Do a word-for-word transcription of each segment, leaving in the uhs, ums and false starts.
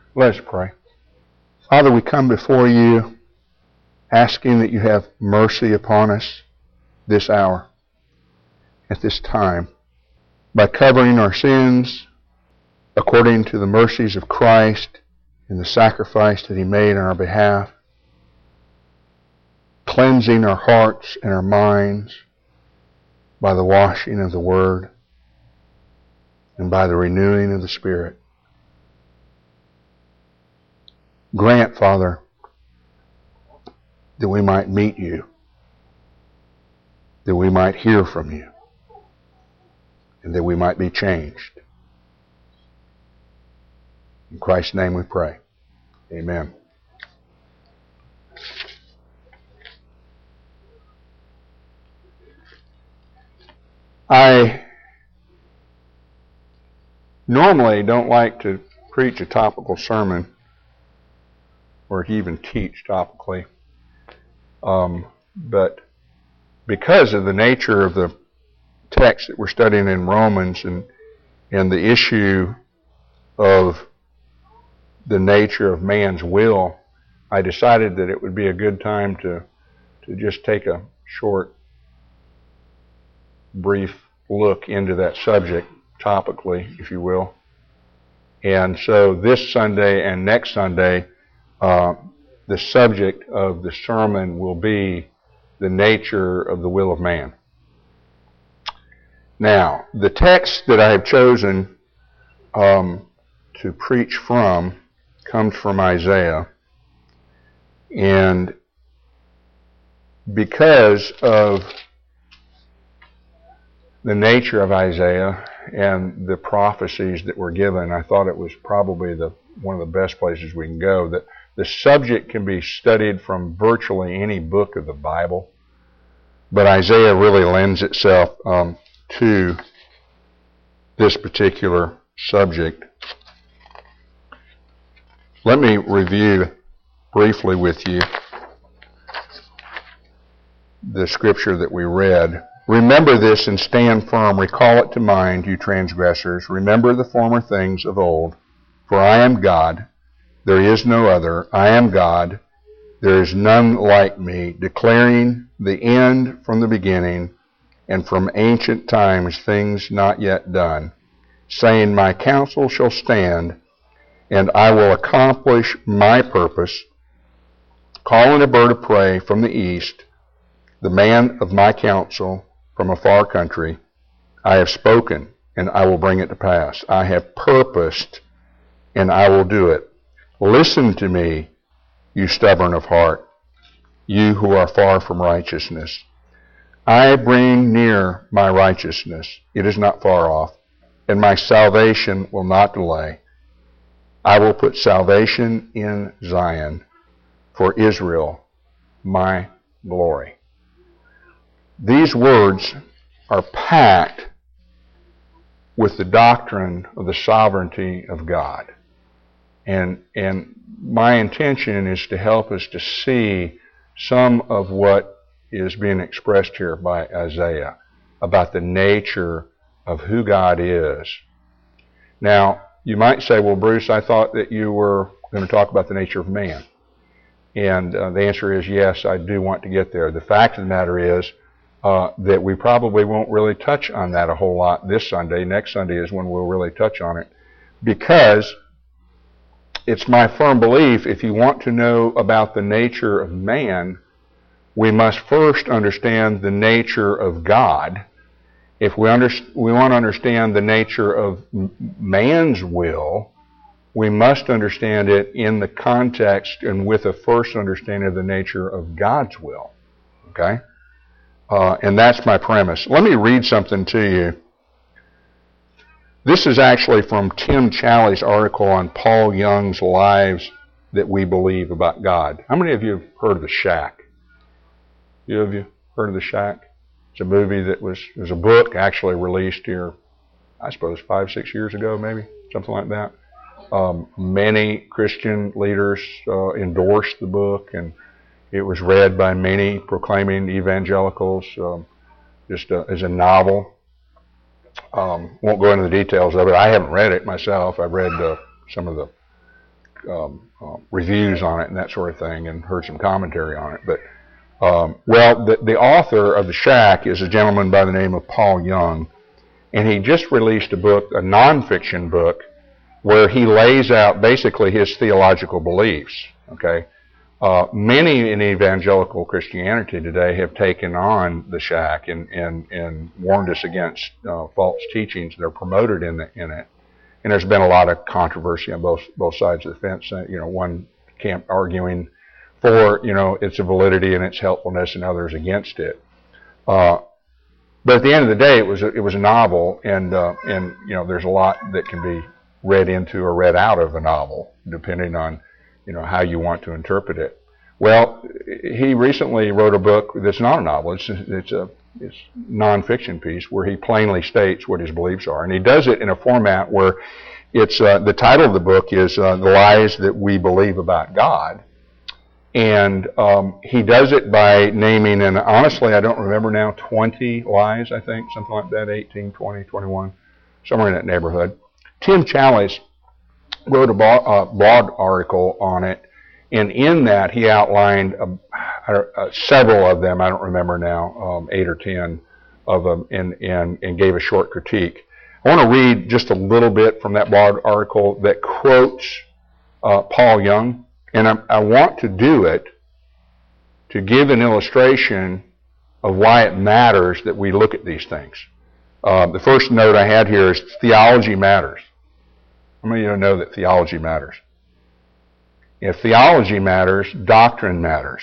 Let us pray. Father, we come before you asking that you have mercy upon us this hour, at this time, by covering our sins according to the mercies of Christ and the sacrifice that he made on our behalf, cleansing our hearts and our minds by the washing of the Word and by the renewing of the Spirit. Grant, Father, that we might meet you, that we might hear from you, and that we might be changed. In Christ's name we pray. Amen. I normally don't like to preach a topical sermon or to even teach topically. Um, but because of the nature of the text that we're studying in Romans and, and the issue of the nature of man's will, I decided that it would be a good time to, to just take a short, brief look into that subject, topically, if you will. And so this Sunday and next Sunday, uh, the subject of the sermon will be the nature of the will of man. Now, the text that I have chosen um, to preach from comes from Isaiah. And because of the nature of Isaiah and the prophecies that were given, I thought it was probably the one of the best places we can go. That the subject can be studied from virtually any book of the Bible, but Isaiah really lends itself um, to this particular subject. Let me review briefly with you the scripture that we read. Remember this and stand firm. Recall it to mind, you transgressors. Remember the former things of old. For I am God. There is no other. I am God. There is none like me, declaring the end from the beginning, and from ancient times things not yet done, saying, my counsel shall stand, and I will accomplish my purpose, calling a bird of prey from the east, the man of my counsel from a far country. I have spoken, and I will bring it to pass. I have purposed, and I will do it. Listen to me, you stubborn of heart, you who are far from righteousness. I bring near my righteousness. It is not far off, and my salvation will not delay. I will put salvation in Zion, for Israel, my glory. These words are packed with the doctrine of the sovereignty of God. And, and my intention is to help us to see some of what is being expressed here by Isaiah about the nature of who God is. Now, you might say, well, Bruce, I thought that you were going to talk about the nature of man. And uh, the answer is yes, I do want to get there. The fact of the matter is uh, that we probably won't really touch on that a whole lot this Sunday. Next Sunday is when we'll really touch on it, because it's my firm belief if you want to know about the nature of man, we must first understand the nature of God. If we, under, we want to understand the nature of man's will, we must understand it in the context and with a first understanding of the nature of God's will. Okay? Uh, and that's my premise. Let me read something to you. This is actually from Tim Challies' article on Paul Young's Lives That We Believe About God. How many of you have heard of The Shack? You of you heard of The Shack? It's a movie that was, it was a book actually released here, I suppose, five, six years ago, maybe, something like that. Um, many Christian leaders uh, endorsed the book, and it was read by many proclaiming evangelicals um, just uh, as a novel. Um, won't go into the details of it. I haven't read it myself. I've read uh, some of the um, uh, reviews on it and that sort of thing, and heard some commentary on it. But um, well, the, the author of The Shack is a gentleman by the name of Paul Young, and he just released a book, a nonfiction book, where he lays out basically his theological beliefs. Okay, uh, many in evangelical Christianity today have taken on The Shack and and, and warned us against uh, false teachings that are promoted in the, in it. And there's been a lot of controversy on both both sides of the fence. Uh, you know, one camp arguing for you know its validity and its helpfulness, and others against it. Uh, but at the end of the day, it was a, it was a novel, and uh, and you know there's a lot that can be read into or read out of a novel, depending on you know how you want to interpret it. Well, he recently wrote a book that's not a novel. It's it's a it's nonfiction piece where he plainly states what his beliefs are, and he does it in a format where it's uh, the title of the book is uh, "The Lies That We Believe About God," and um, he does it by naming, and honestly, I don't remember now, twenty lies, I think, something like that, eighteen, twenty, twenty-one, somewhere in that neighborhood. Tim Challies wrote a blog, blog article on it, and in that he outlined a, a, several of them, I don't remember now, um, eight or ten of them, and, and, and gave a short critique. I want to read just a little bit from that blog article that quotes uh, Paul Young, and I, I want to do it to give an illustration of why it matters that we look at these things. Uh, the first note I had here is theology matters. How many of you know that theology matters? If theology matters, doctrine matters.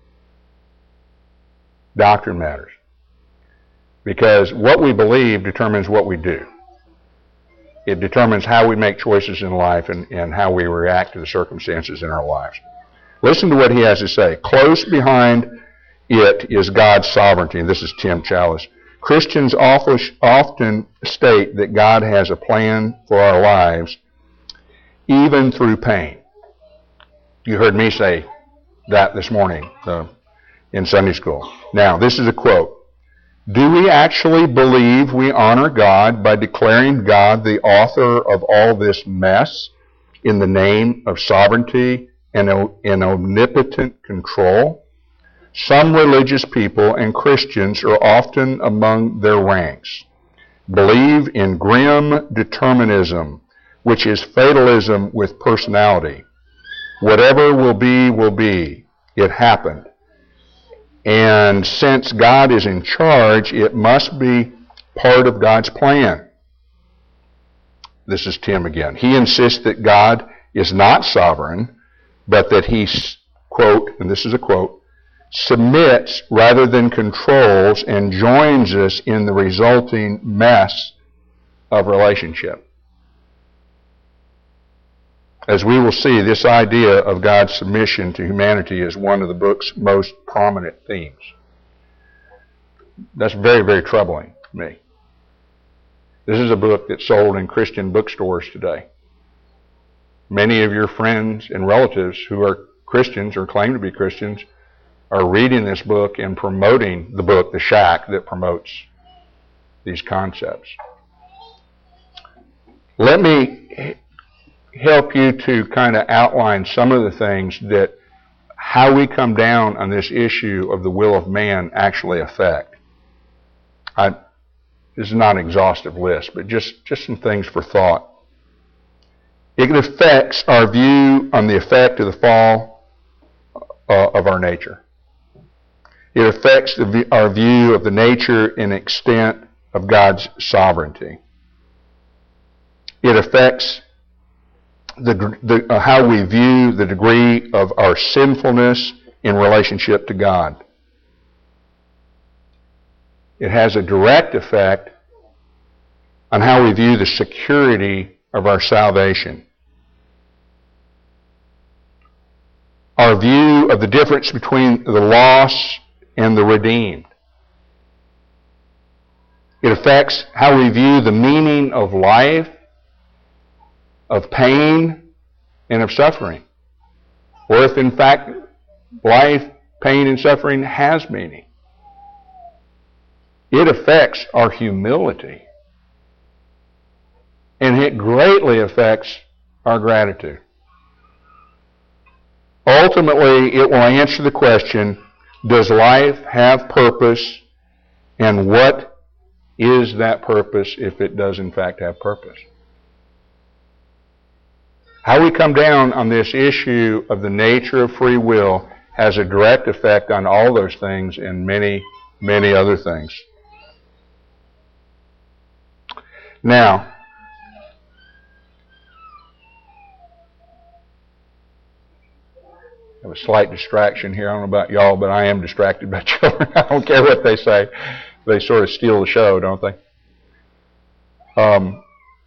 Doctrine matters. Because what we believe determines what we do. It determines how we make choices in life and, and how we react to the circumstances in our lives. Listen to what he has to say. Close behind it is God's sovereignty. And this is Tim Challies. Christians often state that God has a plan for our lives, even through pain. You heard me say that this morning uh, in Sunday school. Now, this is a quote. Do we actually believe we honor God by declaring God the author of all this mess in the name of sovereignty and, and omnipotent control? Some religious people and Christians are often among their ranks, believe in grim determinism, which is fatalism with personality. Whatever will be, will be. It happened. And since God is in charge, it must be part of God's plan. This is Tim again. He insists that God is not sovereign, but that he, quote, and this is a quote, submits rather than controls and joins us in the resulting mess of relationship. As we will see, this idea of God's submission to humanity is one of the book's most prominent themes. That's very, very troubling to me. This is a book that's sold in Christian bookstores today. Many of your friends and relatives who are Christians or claim to be Christians are reading this book and promoting the book, The Shack, that promotes these concepts. Let me help you to kind of outline some of the things that how we come down on this issue of the will of man actually affect. I, this is not an exhaustive list, but just, just some things for thought. It affects our view on the effect of the fall uh, of our nature. It affects the, our view of the nature and extent of God's sovereignty. It affects the, the, uh, how we view the degree of our sinfulness in relationship to God. It has a direct effect on how we view the security of our salvation. Our view of the difference between the lost and the redeemed. It affects how we view the meaning of life, of pain, and of suffering. Or if in fact life, pain, and suffering has meaning. It affects our humility. And it greatly affects our gratitude. ultimately, it will answer the question, does life have purpose, and what is that purpose if it does in fact have purpose? How we come down on this issue of the nature of free will has a direct effect on all those things and many, many other things. Now, I have a slight distraction here. I don't know about y'all, but I am distracted by children. I don't care what they say. They sort of steal the show, don't they? Um,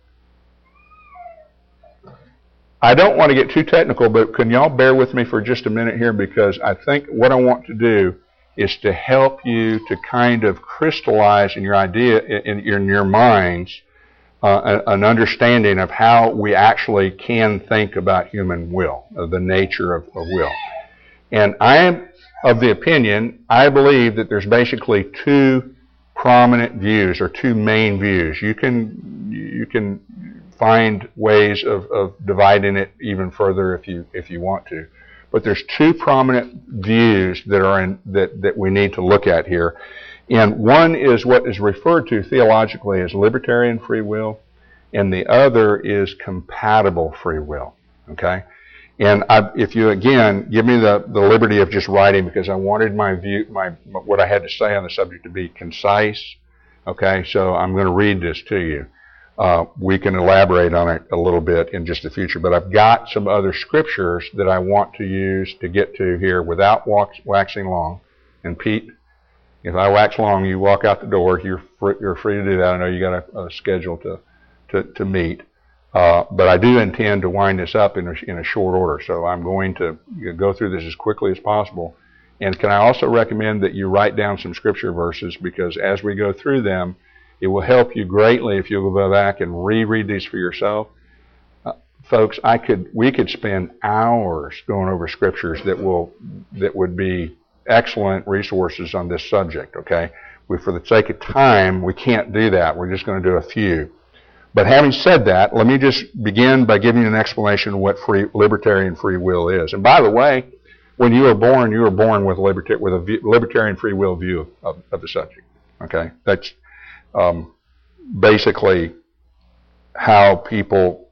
I don't want to get too technical, but can y'all bear with me for just a minute here, because I think what I want to do is to help you to kind of crystallize in your idea, in, in your minds, uh, an understanding of how we actually can think about human will, of the nature of, of will. And I am of the opinion, I believe that there's basically two prominent views, or two main views. You can you can find ways of, of dividing it even further if you if you want to. But there's two prominent views that are in that, that we need to look at here. And one is what is referred to theologically as libertarian free will, and the other is compatible free will. Okay? And I, if you, again, give me the, the liberty of just writing, because I wanted my view, my what I had to say on the subject to be concise. Okay? So I'm going to read this to you. Uh, we can elaborate on it a little bit in just the future, but I've got some other scriptures that I want to use to get to here without wax, waxing long. And Pete, if I wax long, you walk out the door. You're free, you're free to do that. I know you got a, a schedule to to, to meet, uh, but I do intend to wind this up in a, in a short order. So I'm going to go through this as quickly as possible. And can I also recommend that you write down some scripture verses, because as we go through them, it will help you greatly if you'll go back and reread these for yourself. Uh, folks, I could, we could spend hours going over scriptures that will, that would be excellent resources on this subject, okay? We, for the sake of time, we can't do that. We're just going to do a few. But having said that, let me just begin by giving you an explanation of what free, libertarian free will is. And by the way, when you were born, you were born with, liberta- with a v- libertarian free will view of, of the subject, okay? That's Um, basically how people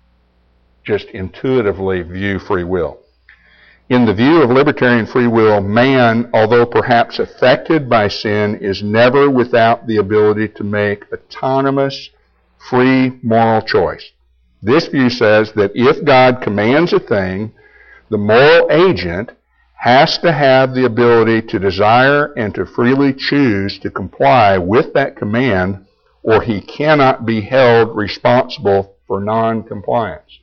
just intuitively view free will. In the view of libertarian free will, man, although perhaps affected by sin, is never without the ability to make autonomous, free moral choice. This view says that if God commands a thing, the moral agent has to have the ability to desire and to freely choose to comply with that command, or he cannot be held responsible for non-compliance.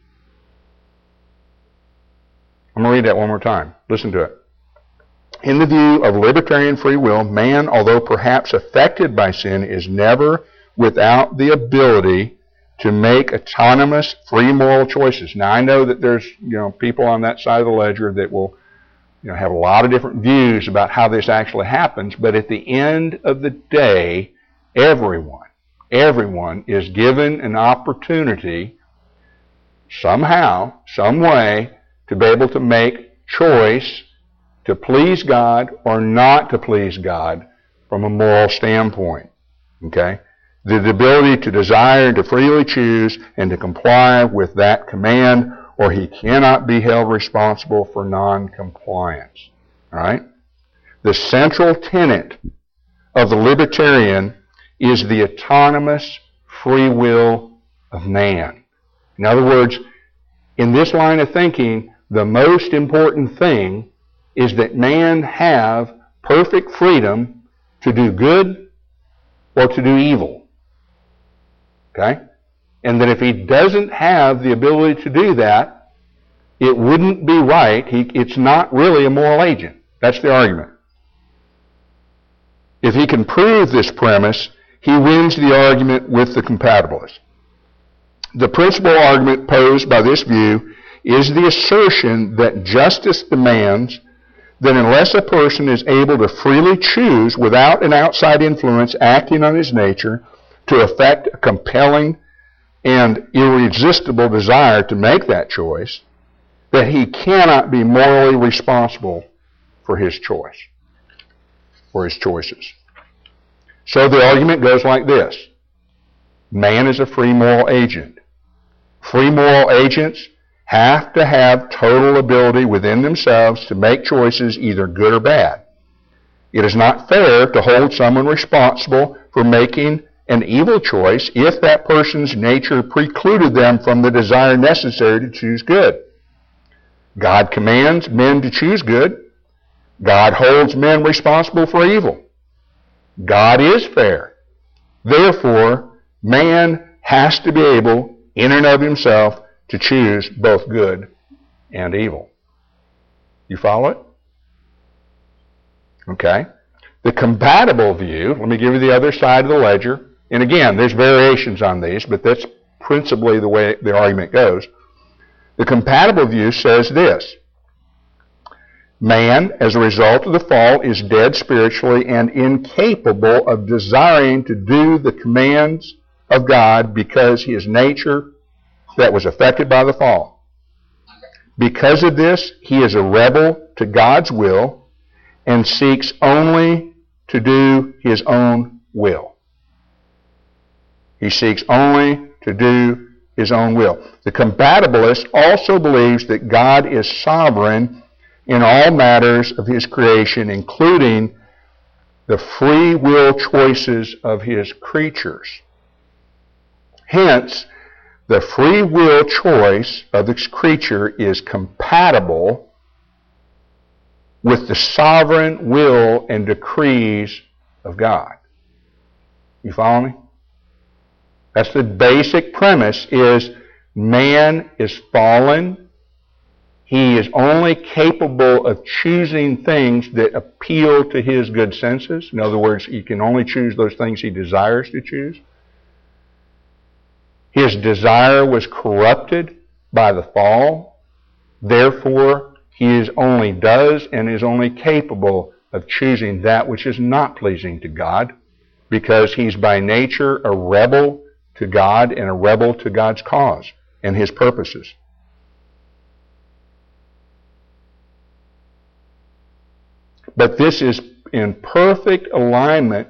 I'm going to read that one more time. Listen to it. In the view of libertarian free will, man, although perhaps affected by sin, is never without the ability to make autonomous, free moral choices. Now, I know that there's, you know, people on that side of the ledger that will You know, have a lot of different views about how this actually happens, but at the end of the day, everyone, everyone is given an opportunity somehow, some way, to be able to make choice to please God or not to please God from a moral standpoint. Okay? The ability to desire and to freely choose and to comply with that command, or he cannot be held responsible for non-compliance. All right? The central tenet of the libertarian is the autonomous free will of man. In other words, in this line of thinking, the most important thing is that man have perfect freedom to do good or to do evil. Okay? And that if he doesn't have the ability to do that, it wouldn't be right. He, it's not really a moral agent. That's the argument. If he can prove this premise, he wins the argument with the compatibilist. The principal argument posed by this view is the assertion that justice demands that unless a person is able to freely choose without an outside influence acting on his nature to effect a compelling and irresistible desire to make that choice, that he cannot be morally responsible for his choice, for his choices. So the argument goes like this. Man is a free moral agent. Free moral agents have to have total ability within themselves to make choices either good or bad. It is not fair to hold someone responsible for making an evil choice if that person's nature precluded them from the desire necessary to choose good. God commands men to choose good. God holds men responsible for evil. God is fair. Therefore, man has to be able, in and of himself, to choose both good and evil. You follow it? Okay. The compatible view, let me give you the other side of the ledger. And again, there's variations on these, but that's principally the way the argument goes. The compatible view says this. Man, as a result of the fall, is dead spiritually and incapable of desiring to do the commands of God because his nature that was affected by the fall. Because of this, he is a rebel to God's will and seeks only to do his own will. He seeks only to do his own will. The compatibilist also believes that God is sovereign in all matters of his creation, including the free will choices of his creatures. Hence, the free will choice of this creature is compatible with the sovereign will and decrees of God. You follow me? That's the basic premise, is man is fallen. He is only capable of choosing things that appeal to his good senses. In other words, he can only choose those things he desires to choose. His desire was corrupted by the fall. Therefore, he is only does and is only capable of choosing that which is not pleasing to God, because he's by nature a rebel to God and a rebel to God's cause and his purposes. But this is in perfect alignment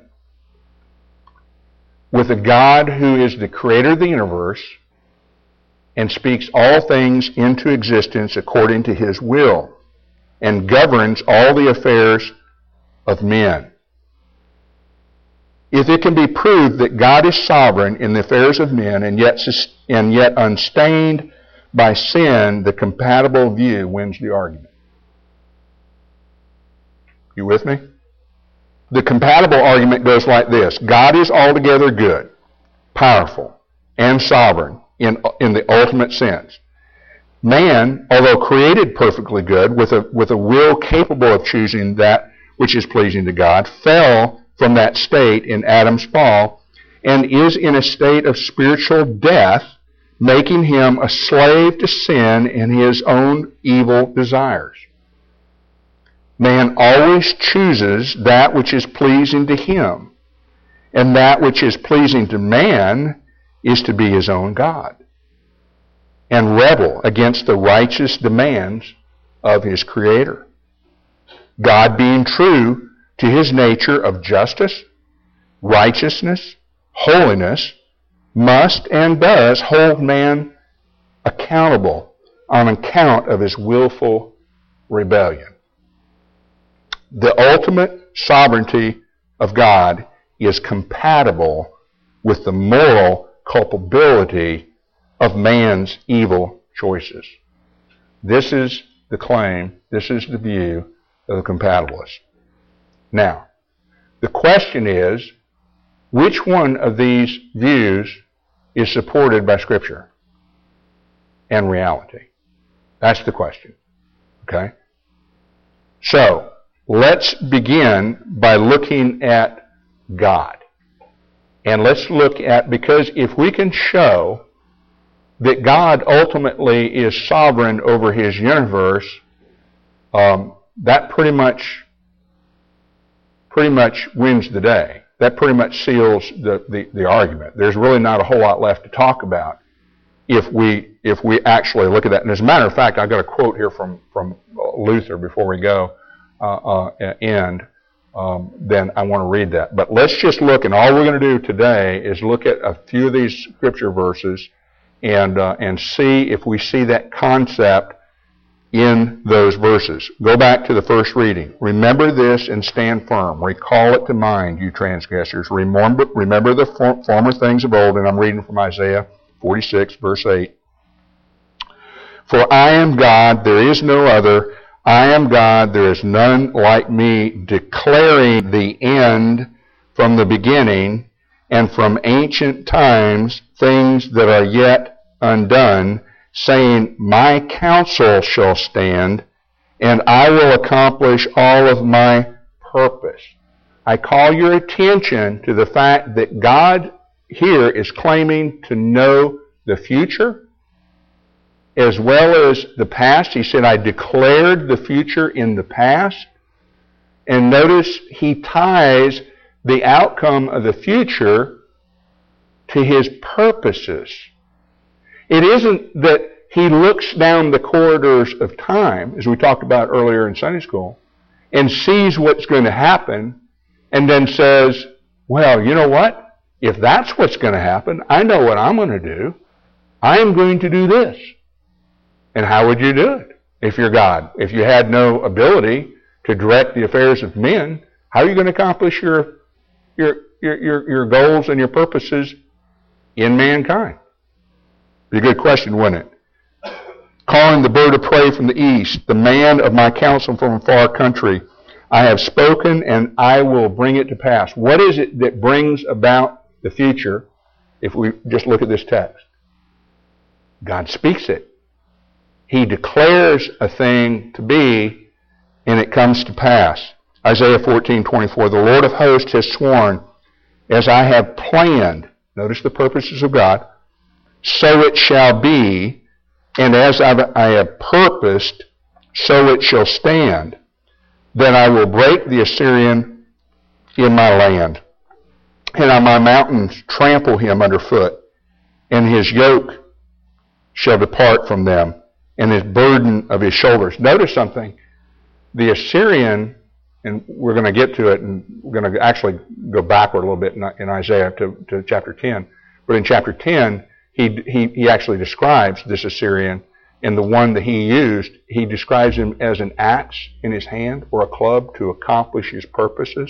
with a God who is the creator of the universe and speaks all things into existence according to his will and governs all the affairs of men. If it can be proved that God is sovereign in the affairs of men and yet, and yet unstained by sin, the compatible view wins the argument. You with me? The compatible argument goes like this. God is altogether good, powerful, and sovereign in, in the ultimate sense. Man, although created perfectly good, with a, with a will capable of choosing that which is pleasing to God, fell from that state in Adam's fall and is in a state of spiritual death, making him a slave to sin and his own evil desires. Man always chooses that which is pleasing to him, and that which is pleasing to man is to be his own God and rebel against the righteous demands of his Creator. God, being true to his nature of justice, righteousness, holiness, must and does hold man accountable on account of his willful rebellion. The ultimate sovereignty of God is compatible with the moral culpability of man's evil choices. This is the claim, this is the view of the compatibilist. Now, the question is, which one of these views is supported by Scripture and reality? That's the question. Okay? So, let's begin by looking at God. And let's look at, because if we can show that God ultimately is sovereign over his universe, um, that pretty much pretty much wins the day. That pretty much seals the, the, the argument. There's really not a whole lot left to talk about if we if we actually look at that. And as a matter of fact, I've got a quote here from, from Luther before we go uh, uh, end. Um, then I want to read that. But let's just look, and all we're going to do today is look at a few of these scripture verses and uh, and see if we see that concept in those verses. Go back to the first reading. Remember this and stand firm. Recall it to mind, you transgressors. Remember, remember the for, former things of old. And I'm reading from Isaiah forty-six, verse eight. For I am God, there is no other. I am God, there is none like me, declaring the end from the beginning, and from ancient times things that are yet undone, saying, my counsel shall stand, and I will accomplish all of my purpose. I call your attention to the fact that God here is claiming to know the future as well as the past. He said, I declared the future in the past. And notice he ties the outcome of the future to his purposes. It isn't that he looks down the corridors of time, as we talked about earlier in Sunday school, and sees what's going to happen, and then says, well, you know what? If that's what's going to happen, I know what I'm going to do. I am going to do this. And how would you do it if you're God? If you had no ability to direct the affairs of men, how are you going to accomplish your, your, your, your, your goals and your purposes in mankind? Be a good question, wouldn't it? Calling the bird of prey from the east, the man of my counsel from a far country. I have spoken and I will bring it to pass. What is it that brings about the future if we just look at this text? God speaks it. He declares a thing to be, and it comes to pass. Isaiah fourteen twenty-four, the Lord of hosts has sworn, as I have planned, notice the purposes of God, so it shall be, and as I've, I have purposed, so it shall stand. Then I will break the Assyrian in my land, and on my mountains trample him underfoot, and his yoke shall depart from them, and his burden of his shoulders. Notice something. The Assyrian, and we're going to get to it, and we're going to actually go backward a little bit in, in Isaiah to, to chapter ten. But in chapter ten, he, he, he actually describes this Assyrian, and the one that he used, he describes him as an axe in his hand or a club to accomplish his purposes.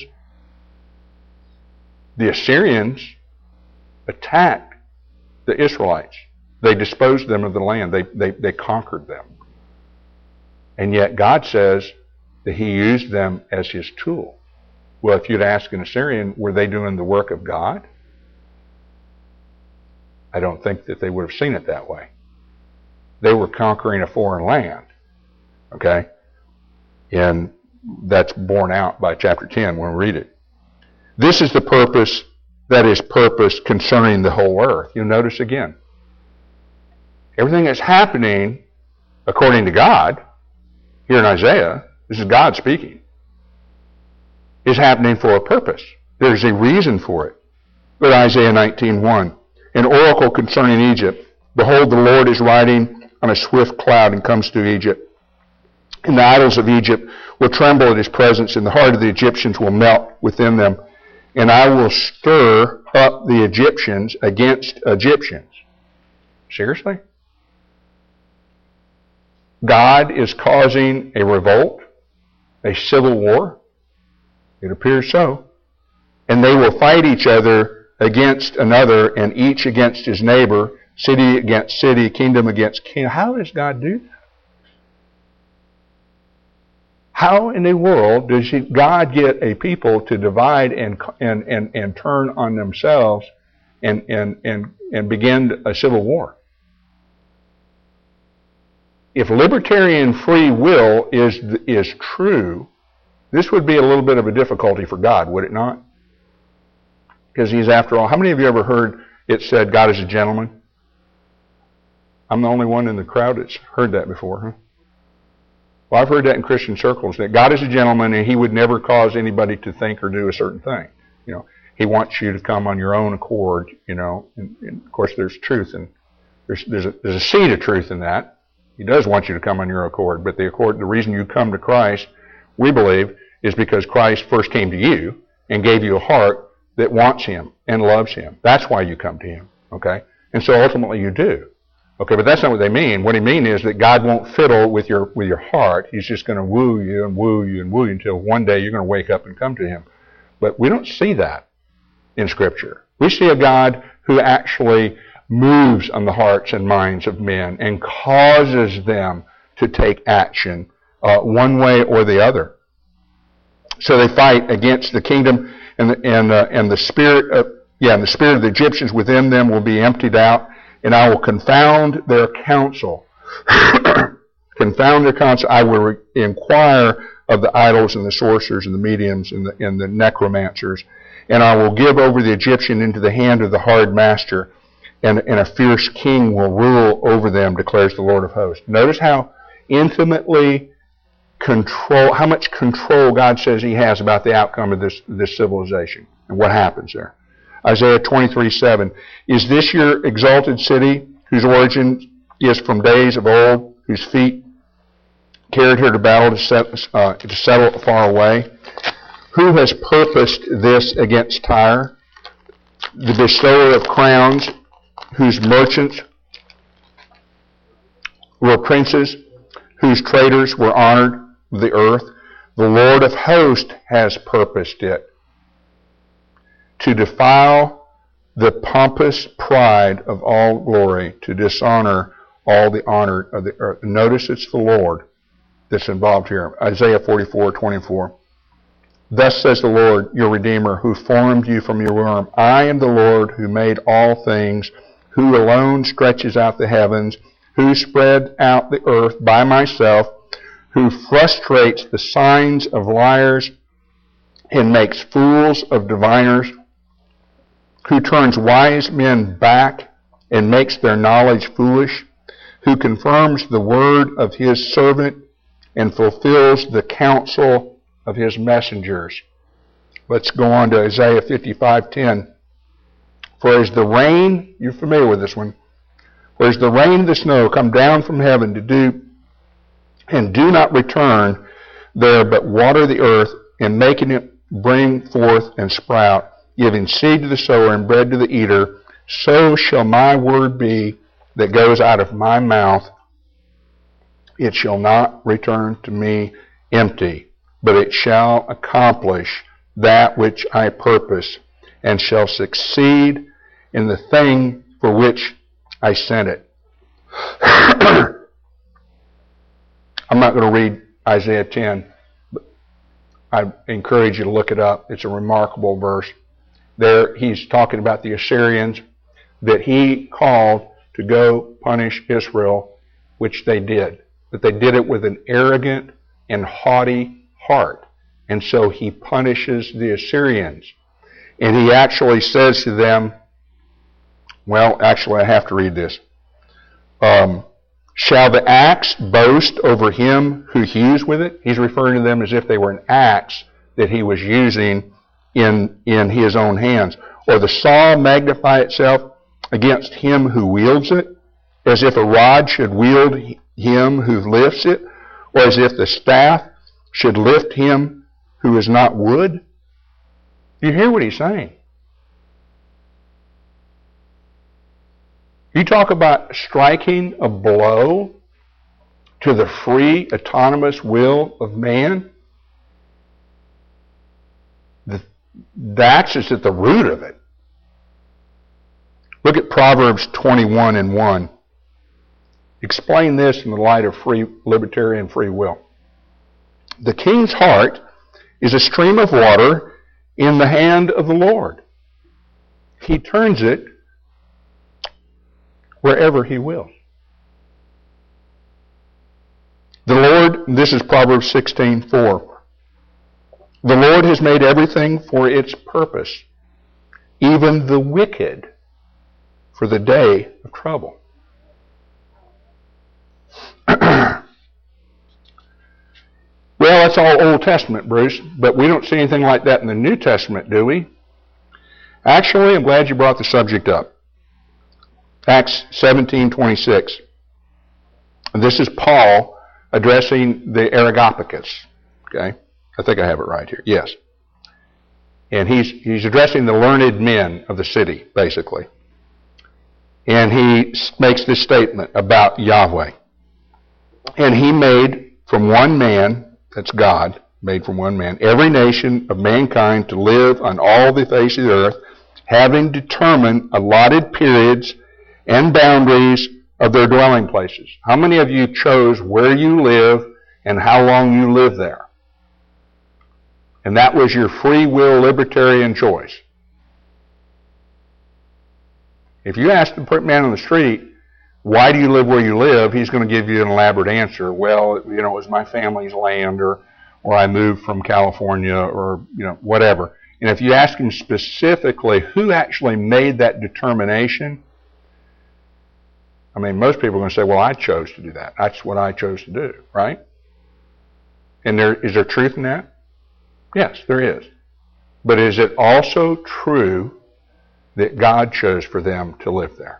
The Assyrians attacked the Israelites. They disposed them of the land. They, they, they conquered them. And yet God says that he used them as his tool. Well, if you'd ask an Assyrian, were they doing the work of God? I don't think that they would have seen it that way. They were conquering a foreign land. Okay? And that's borne out by chapter ten when we read it. This is the purpose that is purpose concerning the whole earth. You'll notice again. Everything that's happening, according to God, here in Isaiah, this is God speaking, is happening for a purpose. There's a reason for it. Look at Isaiah nineteen one. An oracle concerning Egypt. Behold, the Lord is riding on a swift cloud and comes to Egypt. And the idols of Egypt will tremble at his presence, and the heart of the Egyptians will melt within them. And I will stir up the Egyptians against Egyptians. Seriously? God is causing a revolt, a civil war. It appears so. And they will fight each other against another, and each against his neighbor, city against city, kingdom against kingdom. How does God do that? How in the world does God get a people to divide and and and, and turn on themselves and, and, and, and begin a civil war? If libertarian free will is is true, this would be a little bit of a difficulty for God, would it not? Because he's, after all, how many of you ever heard it said God is a gentleman? I'm the only one in the crowd that's heard that before, huh? Well, I've heard that in Christian circles, that God is a gentleman and he would never cause anybody to think or do a certain thing. You know, he wants you to come on your own accord, you know, and, and of course there's truth in There's, there's, a, there's a seed of truth in that. He does want you to come on your accord, but the accord, the reason you come to Christ, we believe, is because Christ first came to you and gave you a heart that wants Him and loves Him. That's why you come to Him, okay? And so ultimately you do. Okay, but that's not what they mean. What he mean is that God won't fiddle with your with your heart. He's just going to woo you and woo you and woo you until one day you're going to wake up and come to Him. But we don't see that in Scripture. We see a God who actually moves on the hearts and minds of men and causes them to take action uh, one way or the other. So they fight against the kingdom, and the, and uh, and the spirit of yeah, and the spirit of the Egyptians within them will be emptied out. And I will confound their counsel. Confound their counsel. I will re- inquire of the idols and the sorcerers and the mediums and the, and the necromancers. And I will give over the Egyptian into the hand of the hard master. And, and a fierce king will rule over them, declares the Lord of hosts. Notice how intimately control, how much control God says He has about the outcome of this, this civilization and what happens there. Isaiah twenty-three seven. Is this your exalted city, whose origin is from days of old, whose feet carried her to battle to, set, uh, to settle far away? Who has purposed this against Tyre? The bestower of crowns, whose merchants were princes, whose traders were honored with the earth. The Lord of hosts has purposed it, to defile the pompous pride of all glory, to dishonor all the honor of the earth. Notice it's the Lord that's involved here. Isaiah forty-four twenty-four. Thus says the Lord, your Redeemer, who formed you from your womb. I am the Lord who made all things, who alone stretches out the heavens, who spread out the earth by myself, who frustrates the signs of liars and makes fools of diviners, who turns wise men back and makes their knowledge foolish, who confirms the word of His servant and fulfills the counsel of His messengers. Let's go on to Isaiah fifty-five ten. For as the rain, you're familiar with this one, for as the rain and the snow come down from heaven to do, and do not return there, but water the earth and making it bring forth and sprout, giving seed to the sower and bread to the eater, so shall my word be that goes out of my mouth. It shall not return to me empty, but it shall accomplish that which I purpose, and shall succeed in the thing for which I sent it. I'm not going to read Isaiah ten, but I encourage you to look it up. It's a remarkable verse. There he's talking about the Assyrians that he called to go punish Israel, which they did. But they did it with an arrogant and haughty heart. And so he punishes the Assyrians. And he actually says to them, well, actually I have to read this. Um, Shall the axe boast over him who hews with it? He's referring to them as if they were an axe that he was using in, in his own hands. Or the saw magnify itself against him who wields it, as if a rod should wield him who lifts it, or as if the staff should lift him who is not wood. You hear what he's saying. You talk about striking a blow to the free, autonomous will of man. The, that's just at the root of it. Look at Proverbs twenty-one and one. Explain this in the light of free libertarian free will. The king's heart is a stream of water in the hand of the Lord. He turns it wherever he will. The Lord, this is Proverbs sixteen four. The Lord has made everything for its purpose, even the wicked for the day of trouble. Well, that's all Old Testament, Bruce, but we don't see anything like that in the New Testament, do we? Actually, I'm glad you brought the subject up. Acts seventeen twenty-six. This is Paul addressing the Areopagus. Okay? I think I have it right here. Yes. And he's he's addressing the learned men of the city, basically. And he makes this statement about Yahweh. And he made from one man, that's God, made from one man, every nation of mankind to live on all the face of the earth, having determined allotted periods and boundaries of their dwelling places. How many of you chose where you live and how long you live there? And that was your free will libertarian choice. If you ask the man on the street, why do you live where you live, he's going to give you an elaborate answer. Well, you know, it was my family's land, or or I moved from California, or, you know, whatever. And if you ask him specifically who actually made that determination, I mean, most people are going to say, well, I chose to do that. That's what I chose to do, right? And there is there truth in that? Yes, there is. But is it also true that God chose for them to live there?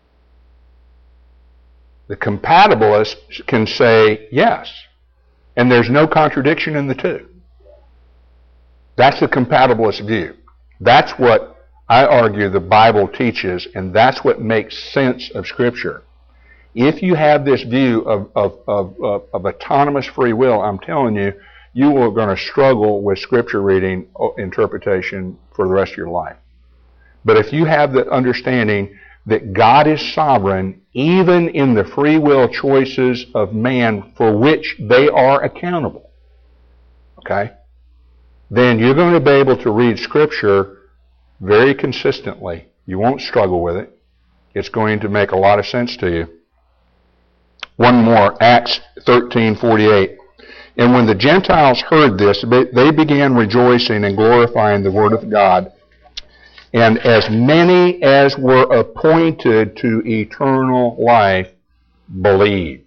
The compatibilists can say yes, and there's no contradiction in the two. That's the compatibilist view. That's what I argue the Bible teaches, and that's what makes sense of Scripture. If you have this view of, of, of, of, of autonomous free will, I'm telling you, you are going to struggle with Scripture reading interpretation for the rest of your life. But if you have the understanding that God is sovereign even in the free will choices of man for which they are accountable, okay, then you're going to be able to read Scripture very consistently. You won't struggle with it. It's going to make a lot of sense to you. One more, Acts thirteen forty-eight. And when the Gentiles heard this, they began rejoicing and glorifying the word of God. And as many as were appointed to eternal life believed.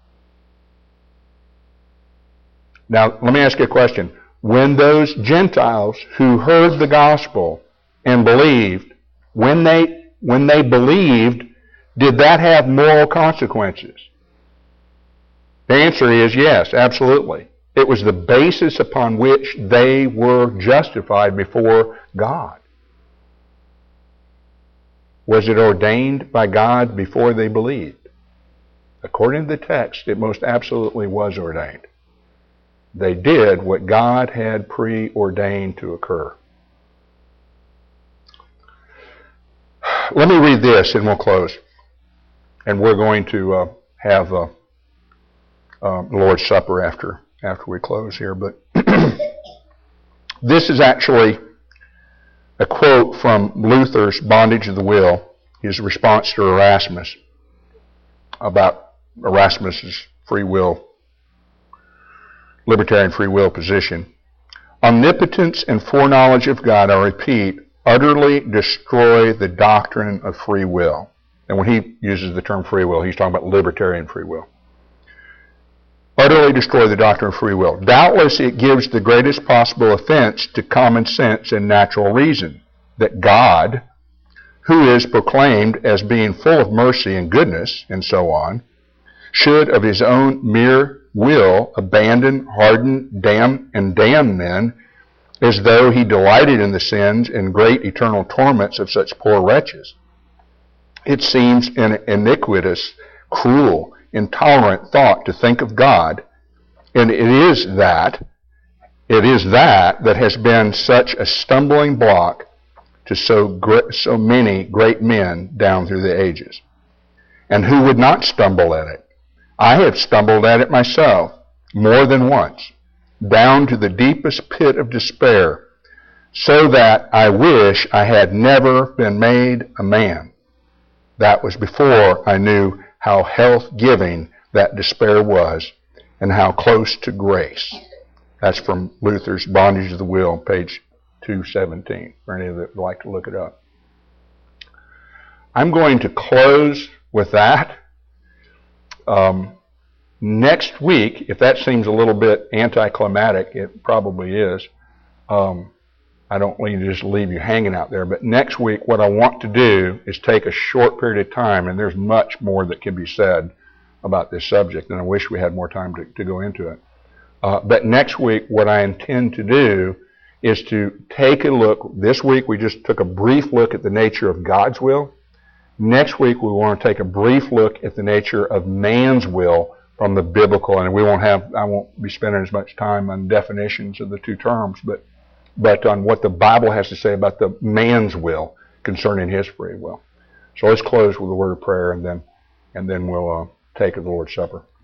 Now, let me ask you a question. When those Gentiles who heard the gospel and believed, when they when they believed, did that have moral consequences? The answer is yes, absolutely. It was the basis upon which they were justified before God. Was it ordained by God before they believed? According to the text, it most absolutely was ordained. They did what God had preordained to occur. Let me read this and we'll close. And we're going to uh, have uh, uh, the Lord's Supper after, after we close here. But this is actually a quote from Luther's Bondage of the Will, his response to Erasmus about Erasmus's free will, libertarian free will position. Omnipotence and foreknowledge of God, I repeat, utterly destroy the doctrine of free will. And when he uses the term free will, he's talking about libertarian free will. Utterly destroy the doctrine of free will. Doubtless it gives the greatest possible offense to common sense and natural reason that God, who is proclaimed as being full of mercy and goodness and so on, should of his own mere will abandon, harden, damn, and damn men as though he delighted in the sins and great eternal torments of such poor wretches. It seems an iniquitous, cruel, intolerant thought to think of God, and it is that, it is that that has been such a stumbling block to so great, so many great men down through the ages. And who would not stumble at it? I have stumbled at it myself more than once, down to the deepest pit of despair, so that I wish I had never been made a man. That was before I knew how health-giving that despair was and how close to grace. That's from Luther's Bondage of the Will, page two seventeen, for any of you that would like to look it up. I'm going to close with that. Um, next week, if that seems a little bit anticlimactic, it probably is, um, I don't need to just leave you hanging out there. But next week, what I want to do is take a short period of time, and there's much more that can be said about this subject, and I wish we had more time to, to go into it. Uh, but next week, what I intend to do is to take a look. This week, we just took a brief look at the nature of God's will. Next week, we want to take a brief look at the nature of man's will from the biblical, and we won't have, I won't be spending as much time on definitions of the two terms, but but on what the Bible has to say about the man's will concerning his free will. So let's close with a word of prayer, and then and then we'll uh, take the Lord's Supper.